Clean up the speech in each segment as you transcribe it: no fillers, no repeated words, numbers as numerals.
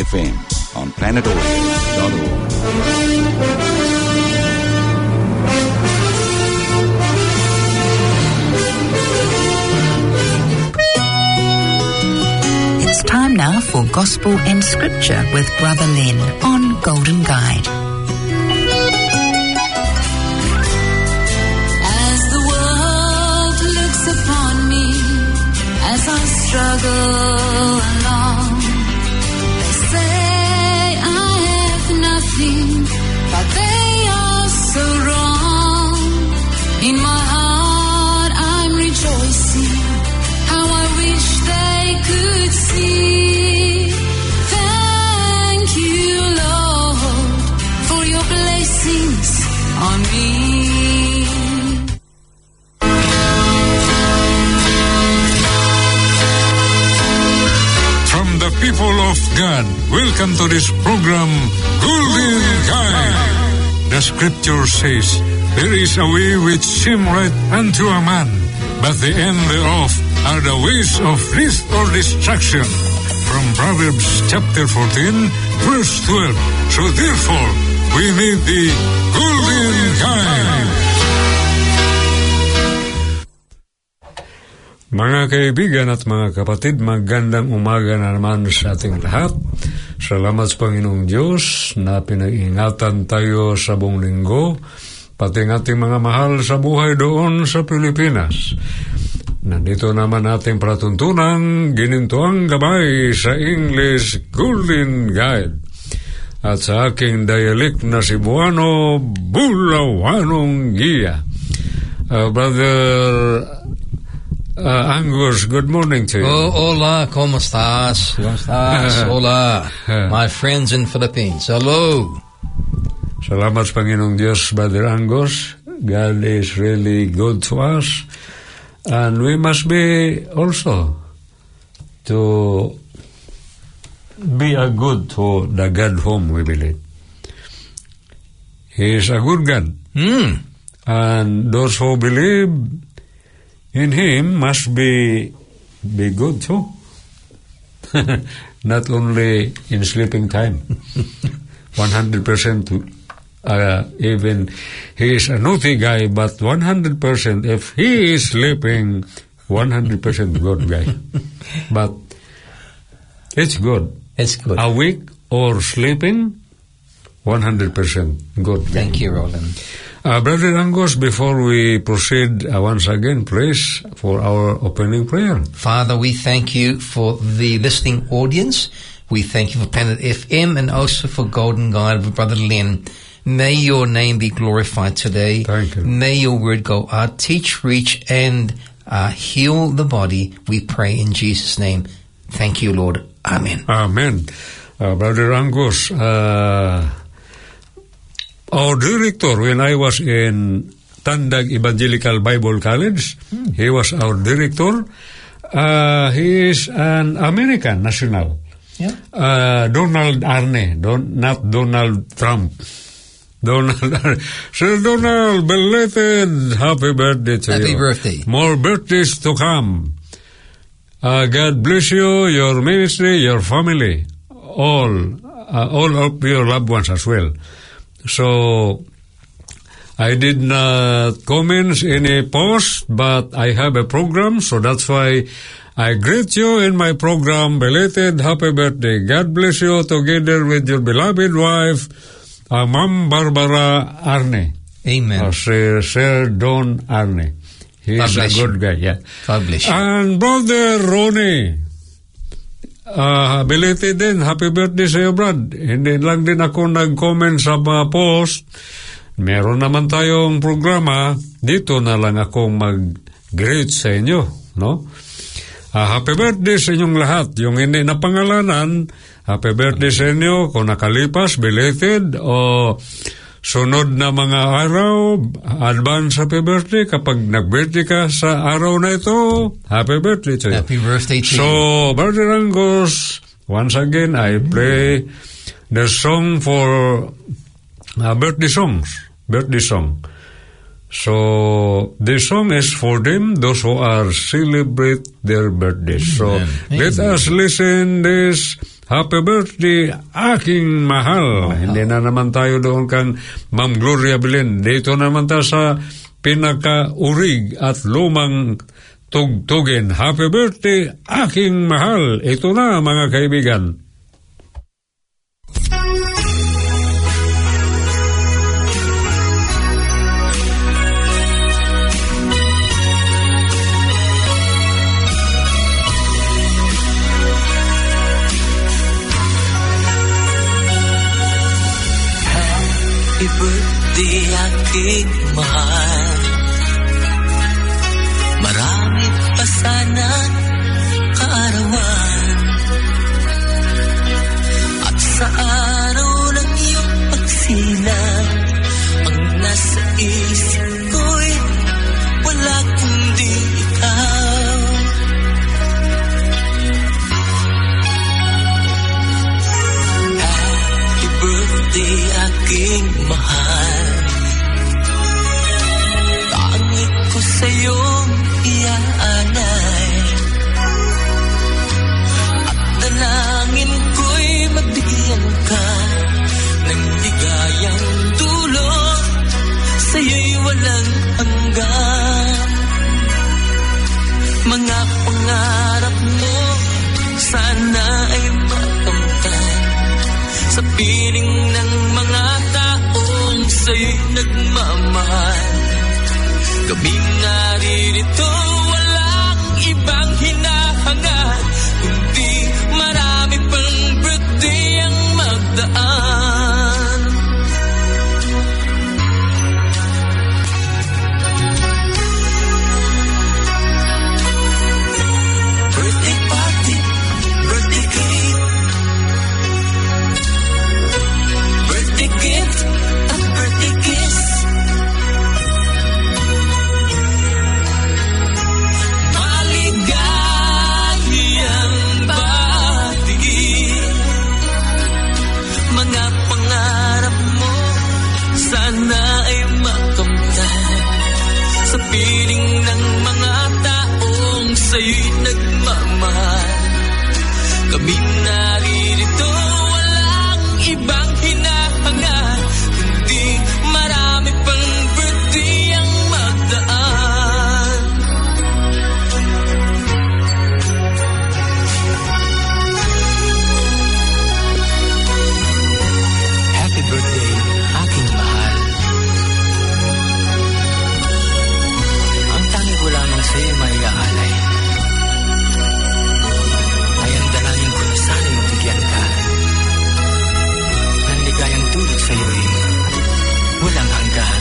FM on planetaudio.org. It's time now for Gospel and Scripture with Brother Len on Golden Guide. As the world looks upon me, as I struggle along, they say I have nothing, but they are so wrong. In my heart I'm rejoicing, how I wish they could see. Thank you, Lord, for your blessings on me. From the people of God, welcome to this program, Golden Guide. The scripture says, there is a way which seem right unto a man, but the end thereof are the ways of death or destruction. From Proverbs chapter 14, verse 12. So therefore, we need the Golden Guide. Mga kaibigan at mga kapatid, magandang umaga na naman sa ating lahat. Salamat sa Panginoong Diyos na pinag-ingatan tayo sa buong linggo, pati ng ating mga mahal sa buhay doon sa Pilipinas. Nandito naman ating palatuntunan, ginintuang gabay sa English Golden Guide. At sa aking dialect na Cebuano, Bulawanong Giya. Brother Angus, good morning to you. Hola, ¿cómo estás? ¿Cómo estás? Hola, my friends in Philippines. Hello. Salamat sa Panginoong Diyos, Brother Angus. God is really good to us. And we must be also to be a good to the God whom we believe. He is a good God. And those who believe in Him must be good too. Not only in sleeping time. 100% even he is a naughty guy, but 100% if he is sleeping, 100% good guy. But it's good. It's good. Awake or sleeping, 100% good guy. Thank you, Roland. Brother Angus, before we proceed, once again, please, for our opening prayer. Father, we thank you for the listening audience. We thank you for Planet FM and also for Golden Guide with Brother Len. May your name be glorified today. Thank you. May your word go out, teach, reach, and heal the body. We pray in Jesus' name. Thank you, Lord. Amen. Amen. Brother Angus, our director, when I was in Tandag Evangelical Bible College, he was our director. He is an American national. Yeah. Donald Arne, not Donald Trump. Sir Donald, belated happy birthday to you. Happy birthday. More birthdays to come. God bless you, your ministry, your family, all of your loved ones as well. So, I did not comment any post, but I have a program, so that's why I greet you in my program, belated happy birthday. God bless you together with your beloved wife, Ma'am Barbara Arne. Amen. Sir Don Arne. He is a good guy, yeah. God bless you. And Brother Ronnie, belated din, happy birthday sa iyo, Brad. Hindi lang din ako nag-comment sa post. Meron naman tayong programa. Dito na lang ako mag-greet sa inyo, no? Happy birthday sa inyong lahat. Yung hindi na pangalanan, happy birthday sa inyo kung nakalipas, belated, o sunod na mga araw, advance happy birthday. Kapag nag-birthday ka sa araw na ito, happy birthday to you. Happy birthday to you. So, Brother Angus, once again, I play the song for birthday song. So, this song is for them, those who are celebrate their birthdays. So, let us listen this Happy birthday, aking mahal. Hindi na naman tayo doon kang Ma'am Gloria Belen. Dito naman tayo sa pinakaurig at lumang tugtugin. Happy birthday, aking mahal. Ito na, mga kaibigan. Happy birthday, aking mahal. Marami pa sana kaarawan. At sa araw ng iyong pagsilang, ang nasa isip ko'y wala kundi ikaw. Happy birthday, aking mahal. Tangi ko sa'yong iaalay, at dalangin ko'y mabigyan ka ng ligayang dulot, sa'yo'y walang hanggan. Mga pangarap mo sana ay makamtan sa piling ng mga taong sa'yo'y nagmamahal. Kaming naririto, walang ibang hinahangad, kundi marami pang birthday ang magdaan. Birthday party, birthday cake, birthday gift, at birthday kiss. Sana ay makamtan sa piling ng mga taong sa'yo'y nagmamahal. Kami naririto, walang ibang hinahangad, kundi marami pang birthday ang magdaan. Happy birthday, aking mahal. Sa'yo may aalay ay ang dalangin ko na sana'y mabigyan ka ng ligayang dulot sa'yo'y walang hanggan.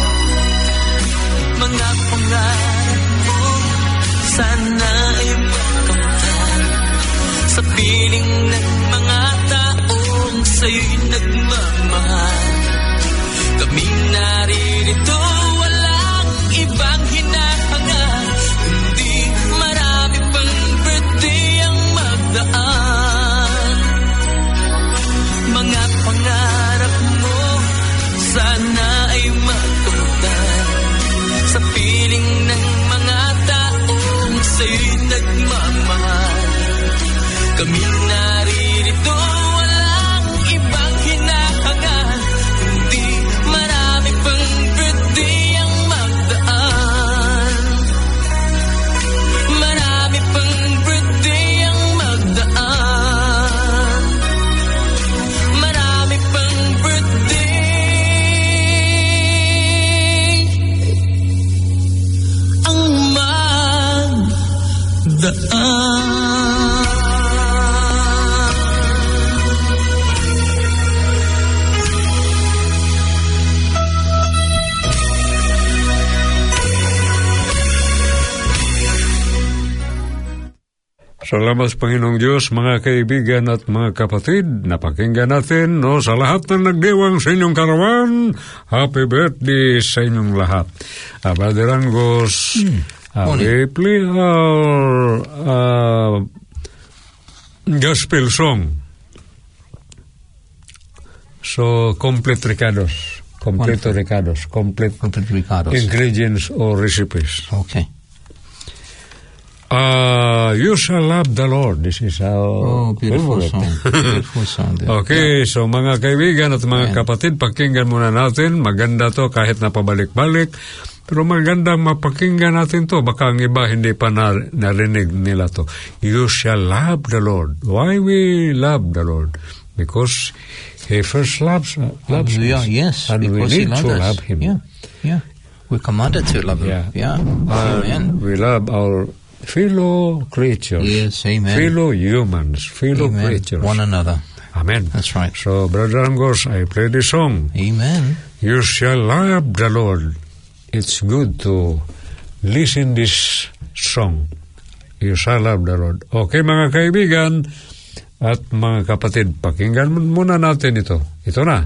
Mga pangarap mo sana ay makamtan sa piling ng mga taong sa'yo'y nagmamahal. Kami naririto, walang ibang hinahangad, kundi marami pang birthday ang magdaan. Mga pangarap mo sana ay makamtan sa piling ng mga taong sa'yo'y nagmamahal. Kami naririto, walang ibang hinahangad, kundi marami pang birthday ang magdaan. Marami pang birthday ang magdaan. Marami pang birthday ang magdaan. Salamat Panginoong Diyos, mga kaibigan at mga kapatid. Napakinggan natin, sa lahat ng nagdiwang sa inyong karawan, happy birthday sa inyong lahat. Brother Angos, we play our gospel song. So, complete Ricardos. Complete Ricardos. Complete Ricardos. Ingredients or recipes. Okay. You Shall Love the Lord. This is our beautiful favorite. song. Beautiful song. Okay, so mga kaibigan at mga kapatid, pakinggan muna natin. Maganda to kahit napabalik-balik. Pero magandang mapakinggan natin to. Baka ang iba hindi pa narinig nila to. You shall love the Lord. Why we love the Lord? Because He first loves us. Yes, and we because need He loves to us. love Him. Yeah. We're commanded to love Him. Yeah. Amen. We love our fellow creatures. Yes, amen. Fellow humans, fellow creatures. One another. Amen. That's right. So, Brother Angus, I play the song. Amen. You shall love the Lord. It's good to listen this song. You shall love the Lord. Okay, mga kaibigan at mga kapatid, pakinggan muna natin ito. Ito na.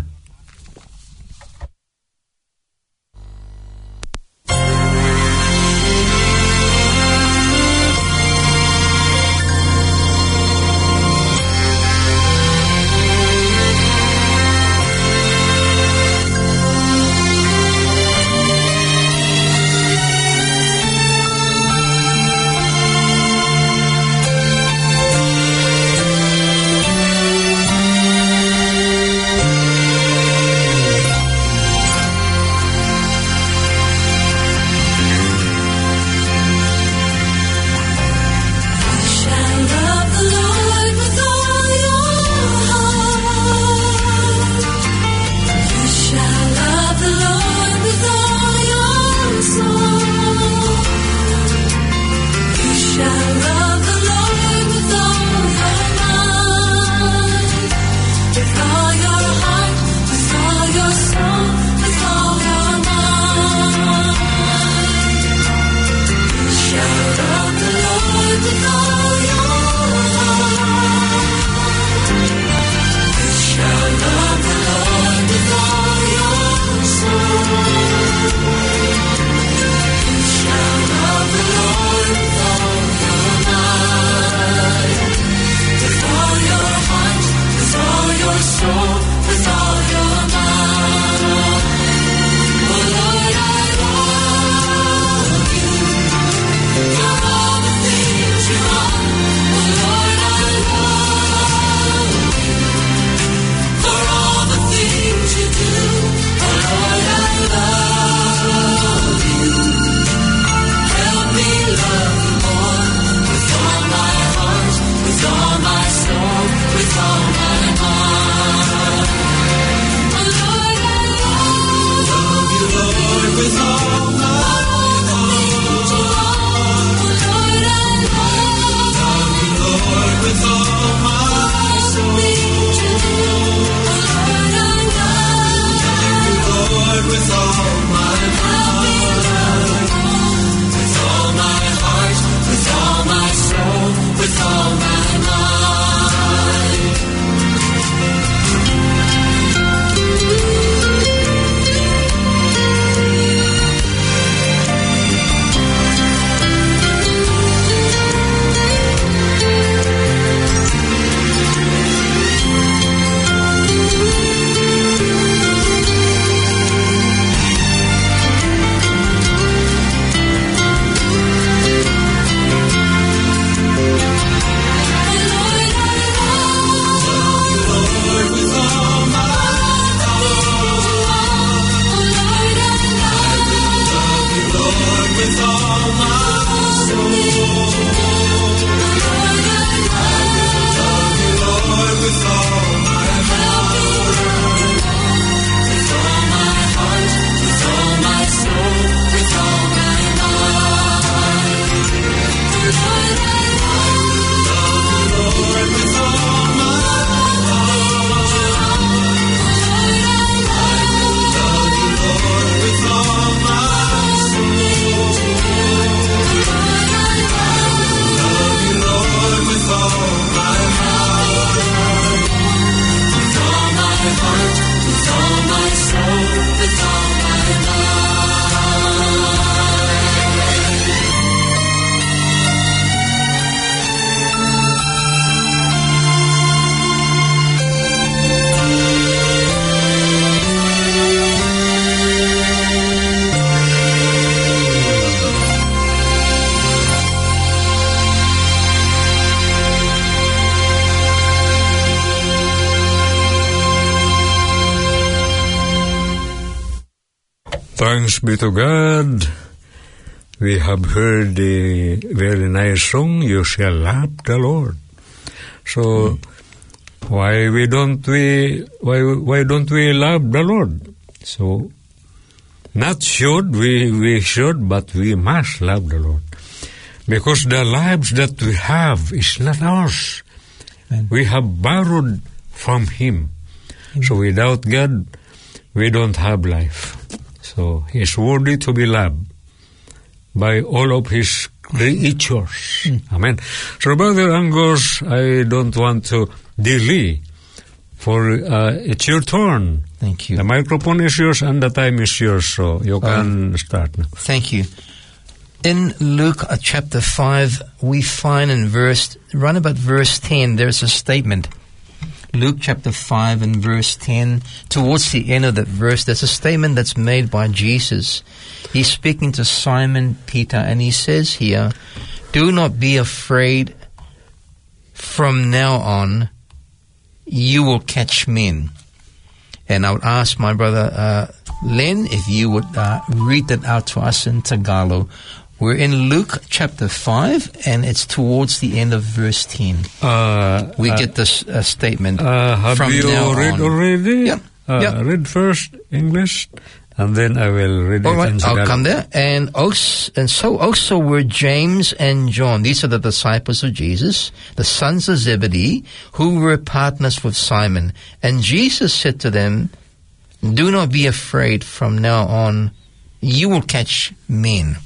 Thanks be to God. We have heard the very nice song, You Shall Love the Lord. So why don't we love the Lord? So not should we should, but we must love the Lord. Because the lives that we have is not ours. Amen. We have borrowed from Him. So without God, we don't have life. So He is worthy to be loved by all of His creatures. Amen. So Brother Angus, I don't want to delay, for it's your turn. Thank you. The microphone is yours and the time is yours, so you can start now. Thank you. In Luke chapter 5, we find in around about verse 10, there's a statement. Luke chapter 5 and verse 10, towards the end of that verse, there's a statement that's made by Jesus. He's speaking to Simon Peter, and he says here, do not be afraid. From now on, you will catch men. And I would ask my brother Len if you would read that out to us in Tagalog. We're in Luke chapter 5, and it's towards the end of verse 10. We get this statement. Have from you now read on. already? Yeah. Read first English, and then I will read All it right, in I'll Tagalog. come there. And so also were James and John. These are the disciples of Jesus, the sons of Zebedee, who were partners with Simon. And Jesus said to them, do not be afraid. From now on, you will catch men.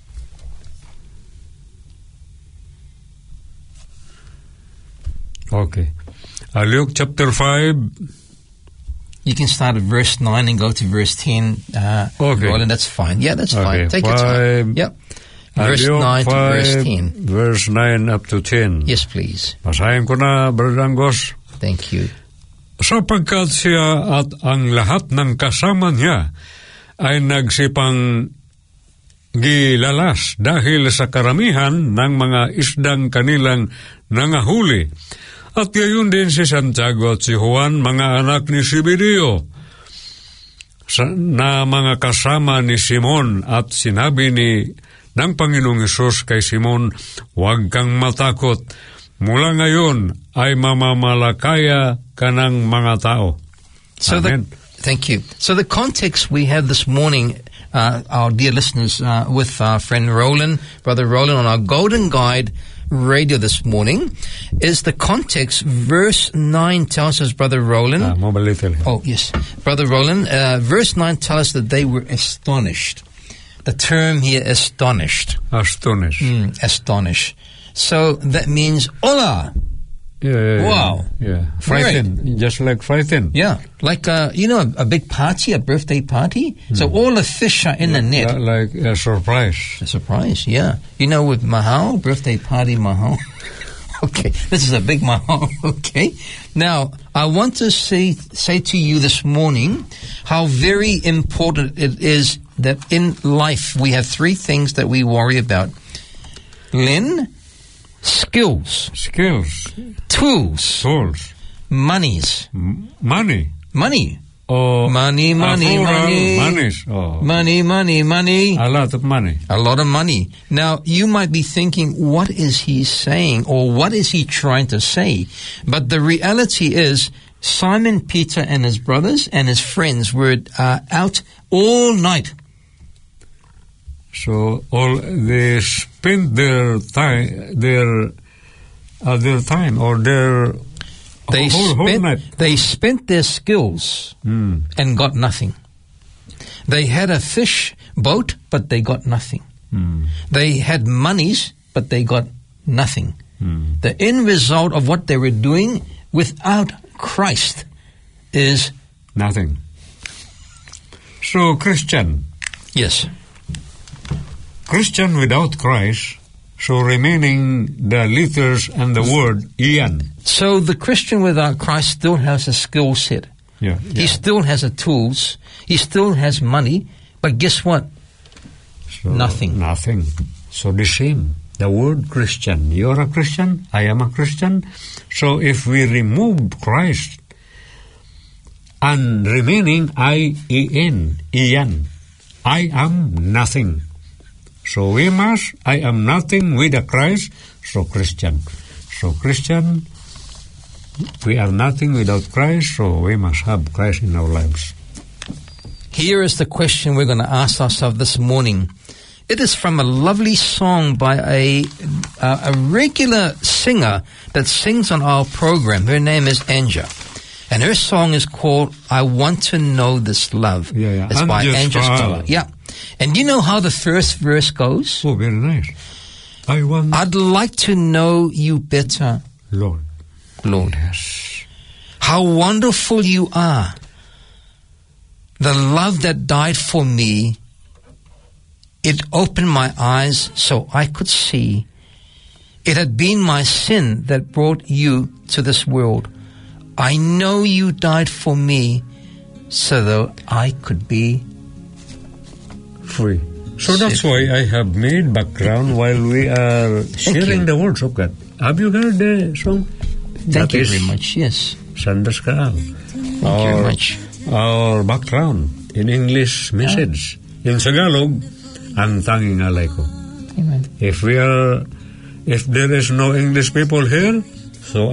Okay. Luke chapter 5. You can start at verse 9 and go to verse 10. Okay. Roland, that's fine. Yeah, that's Okay, fine. Take your time. 5. Yep. Verse Luke 9 to 5, verse 10. Verse 9 up to 10. Yes, please. Basahin ko na, Brother Angus. Thank you. Sapagkat siya at ang lahat ng kasama niya ay nagsipang gilalas dahil sa karamihan ng mga isdang kanilang nangahuli. At gayon din si Santiago at si Juan, mga anak ni Zebedeo, na mga kasama ni Simon, at sinabi ng Panginoong Hesus kay Simon, huwag kang matakot, mula ngayon ay mamamalakaya ka ng mga tao. So Amen. Thank you. So the context we have this morning, our dear listeners, with our friend Roland, Brother Roland, on our Golden Guide radio this morning, is the context. Verse 9 tells us, Brother Roland. Oh, yes. Brother Roland, verse 9 tells us that they were astonished. The term here, astonished. Astonished. Astonished. So that means, hola. Yeah. Wow. Yeah. Frightened. Just like frightened. Yeah. Like, a big party, a birthday party. So all the fish are in the net. Like a surprise. A surprise, yeah. With Mahal, birthday party Mahal. Okay, this is a big Mahal, okay. Now, I want to say to you this morning how very important it is that in life we have three things that we worry about. Len, skills. Tools. Monies. Money. Oh, Money. Monies. Oh. Money. A lot of money. A lot of money. Now, you might be thinking, what is he saying, or what is he trying to say? But the reality is, Simon Peter and his brothers and his friends were out all night. So they spent their time, whole night. They spent their skills and got nothing. They had a fish boat, but they got nothing. They had monies, but they got nothing. The end result of what they were doing without Christ is nothing. So Christian without Christ, so remaining the letters and the word Ian. So the Christian without Christ still has a skill set. Yeah. He still has the tools. He still has money. But guess what? So Nothing. So the same. The word Christian. You're a Christian. I am a Christian. So if we remove Christ and remaining Ian, I am nothing. So we must, I am nothing with the Christ, so Christian. So Christian, we are nothing without Christ, so we must have Christ in our lives. Here is the question we're going to ask ourselves this morning. It is from a lovely song by a regular singer that sings on our program. Her name is Anja. And her song is called I Want to Know This Love. Yeah. It's by Anja Stoller. Yeah. And you know how the first verse goes? Oh, very nice. I'd like to know you better, Lord. Yes. How wonderful you are. The love that died for me, it opened my eyes so I could see. It had been my sin that brought you to this world. I know you died for me so that I could be free. So that's why I have made background while we are sharing the words of God. Have you heard the song? Thank you very much, yes. Sandas Kaal. Thank you very much. Our background in English message. In Tagalog, ang tanging alay ko. Amen. If there is no English people here, so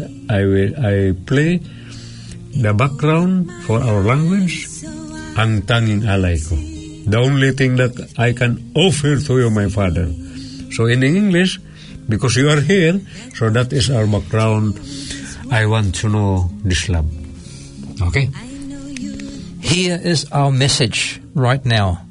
I play the background for our language, ang tanging alay ko. The only thing that I can offer to you, my Father. So in English, because you are here, so that is our background. I want to know this love. Okay? Here is our message right now.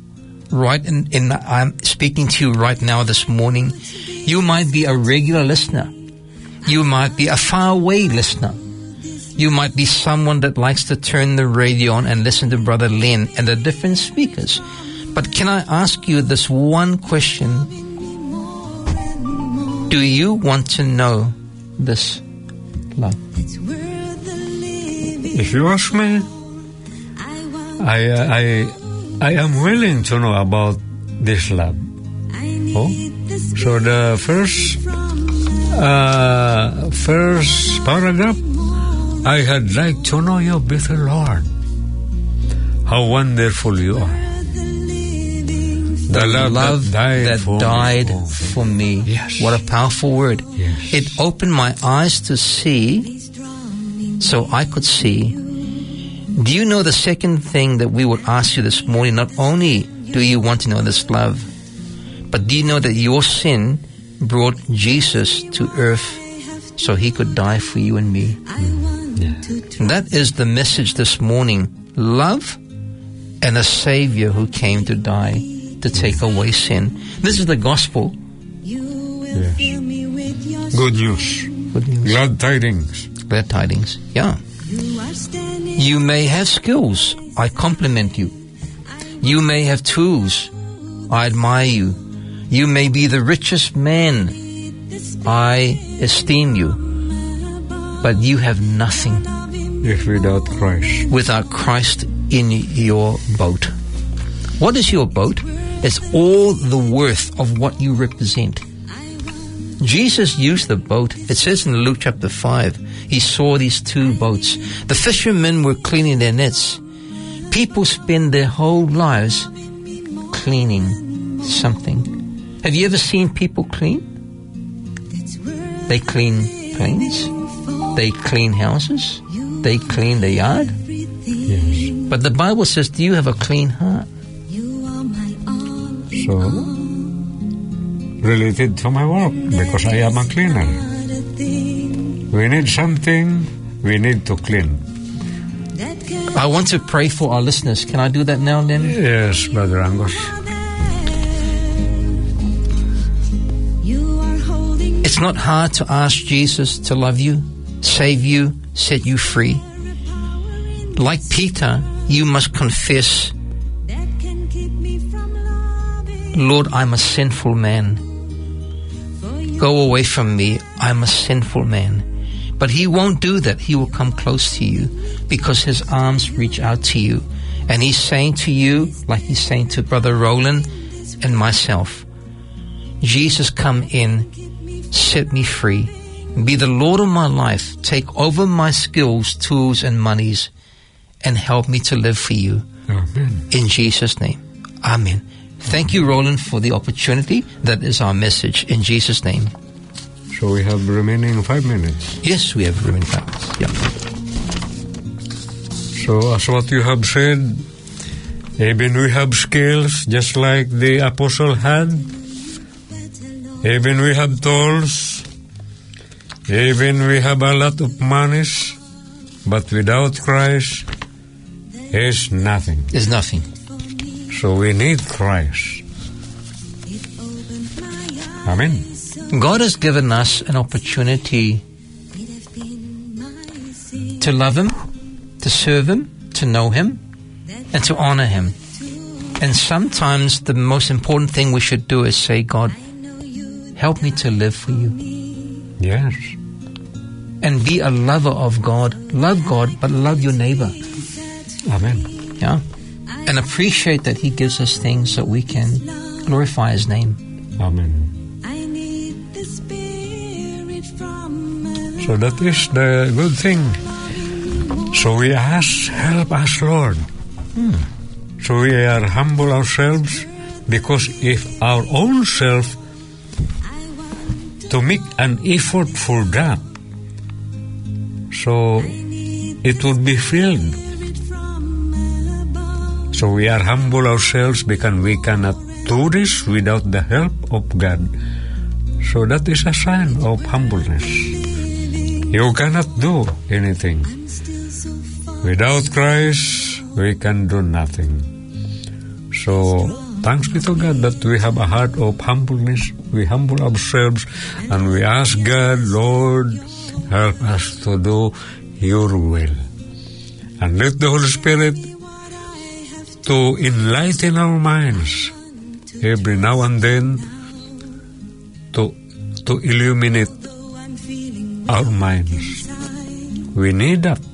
I'm speaking to you right now this morning. You might be a regular listener. You might be a faraway listener. You might be someone that likes to turn the radio on and listen to Brother Len and the different speakers. But can I ask you this one question? Do you want to know this love? If you ask me, I am willing to know about this love. Oh? So the first paragraph, I had like to know you better, Lord. How wonderful you are. The love that died for me. Yes. What a powerful word. Yes. It opened my eyes to see so I could see. Do you know the second thing that we would ask you this morning? Not only do you want to know this love, but do you know that your sin brought Jesus to earth so he could die for you and me? And that is the message this morning. Love and a Savior who came to die to take away sin. This is the gospel. Yes. Good news. Good news. Glad tidings. Glad tidings. Yeah. You may have skills. I compliment you. You may have tools. I admire you. You may be the richest man. I esteem you. But you have nothing If without Christ. without Christ in your boat. What is your boat? It's all the worth of what you represent. Jesus used the boat. It says in Luke chapter 5, he saw these two boats. The fishermen were cleaning their nets. People spend their whole lives cleaning something. Have you ever seen people clean? They clean planes. They clean houses. They clean the yard. Yes. But the Bible says, do you have a clean heart? So, related to my work, because I am a cleaner. We need something, we need to clean. I want to pray for our listeners. Can I do that now, then? Yes, Brother Angus. It's not hard to ask Jesus to love you, save you, set you free. Like Peter, you must confess, Lord, I'm a sinful man. Go away from me. I'm a sinful man. But he won't do that. He will come close to you because his arms reach out to you. And he's saying to you, like he's saying to Brother Roland and myself, Jesus, come in, set me free, be the Lord of my life, take over my skills, tools, and monies, and help me to live for you. Amen. In Jesus' name. Amen. Thank you, Roland, for the opportunity. That is our message in Jesus' name. So we have remaining 5 minutes. Yes, we have remaining 5 minutes. Yeah. So as what you have said, even we have skills just like the apostle had. Even we have tools. Even we have a lot of monies. But without Christ, is nothing. There's nothing. So we need Christ. Amen. God has given us an opportunity to love Him, to serve Him, to know Him, and to honor Him. And sometimes the most important thing we should do is say, God, help me to live for you. Yes. And be a lover of God. Love God, but love your neighbor. Amen. Yeah. And appreciate that He gives us things so we can glorify His name. Amen. So that is the good thing. So we ask, help us, Lord. So we are humble ourselves, because if our own self to make an effort for that, so it would be filled. So we are humble ourselves because we cannot do this without the help of God. So that is a sign of humbleness. You cannot do anything. Without Christ, we can do nothing. So thanks be to God that we have a heart of humbleness. We humble ourselves and we ask God, Lord, help us to do your will. And let the Holy Spirit to enlighten our minds every now and then, to illuminate our minds. We need that.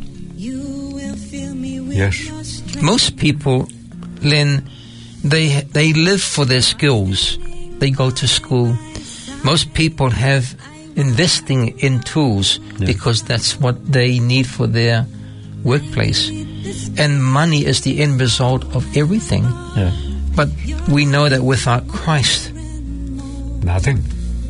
Yes. Most people, Len, they live for their skills. They go to school. Most people have investing in tools because that's what they need for their workplace. And money is the end result of everything. Yeah. But we know that without Christ, nothing.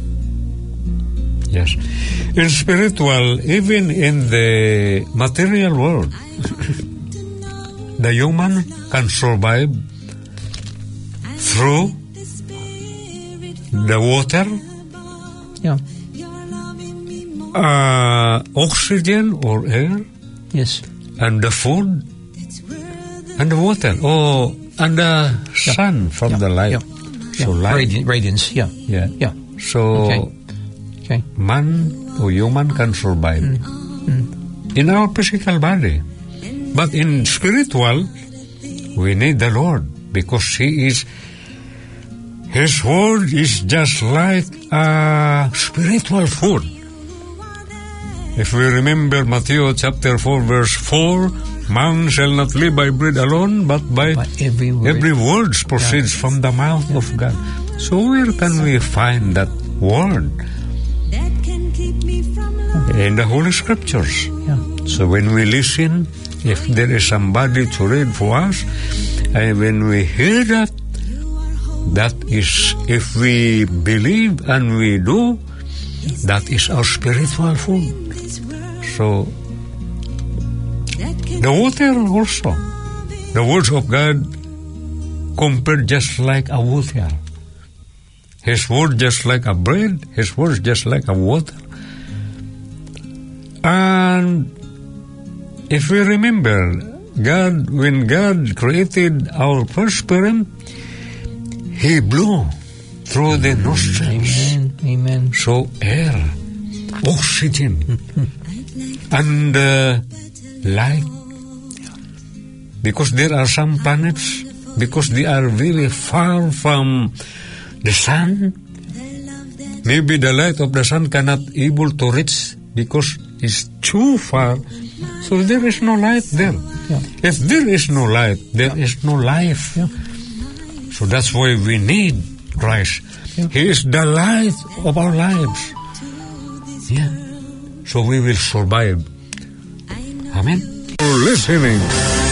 Yes. In spiritual, even in the material world, the human can survive through the water, oxygen or air, yes, and the food, and the water, and the sun from the light. So light. Radiance, yeah. So man or human can survive in our physical body. But in spiritual, we need the Lord, because His word is just like spiritual food. If we remember Matthew chapter 4 verse 4, man shall not live by bread alone, but by every word proceeds from the mouth of God. So where can we find that word? In the Holy Scriptures. So when we listen, if there is somebody to read for us, and when we hear that, that is, if we believe and we do, that is our spiritual food. So the water also, the words of God compared just like a water. His word just like a bread, His word just like a water. And if we remember, God, when God created our first parent, He blew through the nostrils. Amen. So air, oxygen, and light. Because there are some planets, because they are very far from the sun, maybe the light of the sun cannot able to reach because it's too far. So there is no light there. If there is no light, there is no life. So that's why we need Christ. He is the light of our lives. So we will survive. Amen. For listening.